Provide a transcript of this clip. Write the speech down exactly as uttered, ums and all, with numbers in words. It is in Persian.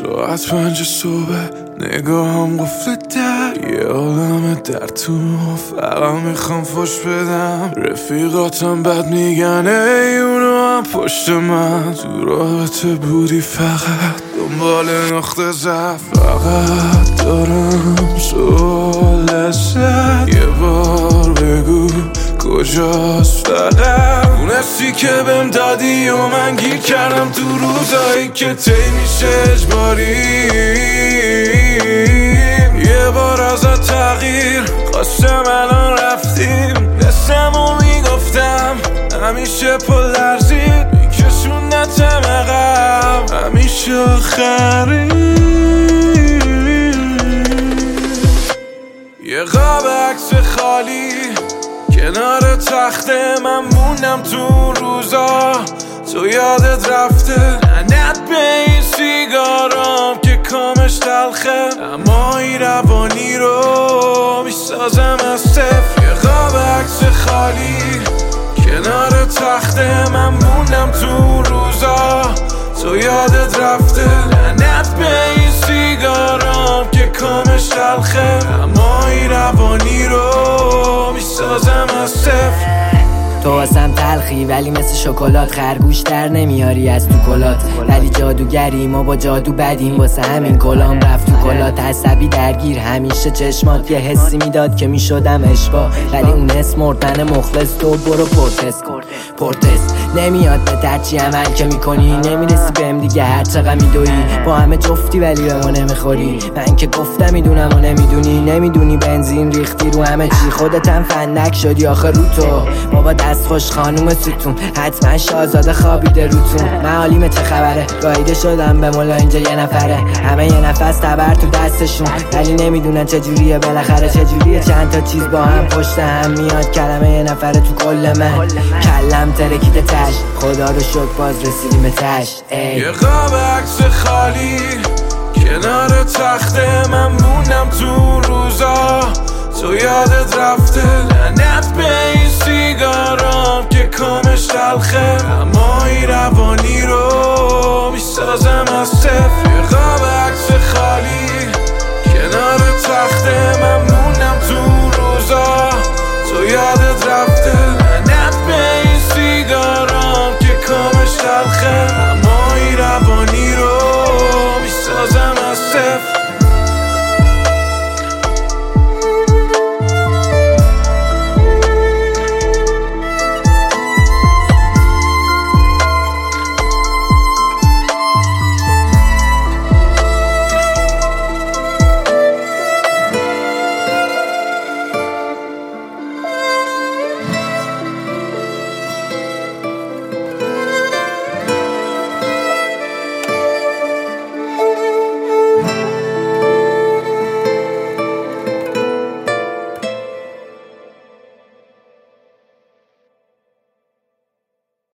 ساعت پنج صبح نگاهم قفل در، یه عالم در تو فقط میخوام فش بدم. رفیقاتم بد میگن ای اونو هم پشت من، تو رابطه بودی فقط دنبال نقطه ضعف. فقط دارم سوال سر، یه بار بگو کجاست فقط اون حسی که بهم دادی و من گیر کردم تو روزایی که تی میشه اجباری. یه بار ازت تغییر خواستم الان رفتیم، دستمو میگفتم همیشه پل لرزید، میکشوندتم عقب همیشه آخری. یه قاب عکس خالی کنار تخته من موندم تو روزا، تو یادت رفته لعنت به این سیگارام که کامش تلخه، اما این روانی رو میسازم از صفر. یه قاب عکس خالی کنار تخته من موندم تو روزا، تو یادت رفته لعنت به این سیگارام که کامش تلخه، اما این روانی رو میسازم از صفر. تو واسم تلخی ولی مثل شکلات، خرگوش در نمیاری از تو کلات، ولی جادوگری ما با جادو بدیم، واسه همین کلام رفت تو کلات. عصبی درگیر همیشه چشمات، یه حسی میداد که میشدم اشباه، ولی اون اسم مردن مخلص. تو برو پورتست پورتست نمیاد به ترچی عمل که میکنی، نمیرسی بهم دیگه هر چقدر میدوی، با همه جفتی ولی به ما نمیخوری. من که گفتم میدونم و نمیدونی، نمیدونی بنزین ریختی رو همه چی، خودتم فندک شدی آخر رو تو. بابا دست خوش خانوم ستون، حتما شاهزاده خوابیده روتون. معالیم چه خبره گاییده شدم به مولا، اینجا یه نفره همه یه نفس تبر تو دستشون، ولی نمیدونن چجوریه بالاخره، چجوریه چند تا چیز با هم پشت هم میاد. کلمه یه نفره تو کل من، کلم ترکیده تش، خدا رو شکر باز رسیدیم به تش. یه قاب عکس خالی کنار تخته من موندم تو روزا، تو یادت رفته لعنت به این سیگارام که کامش تلخه، اما این روانی رو میسازم از صفر. یه قاب عکس خالی کنار تخته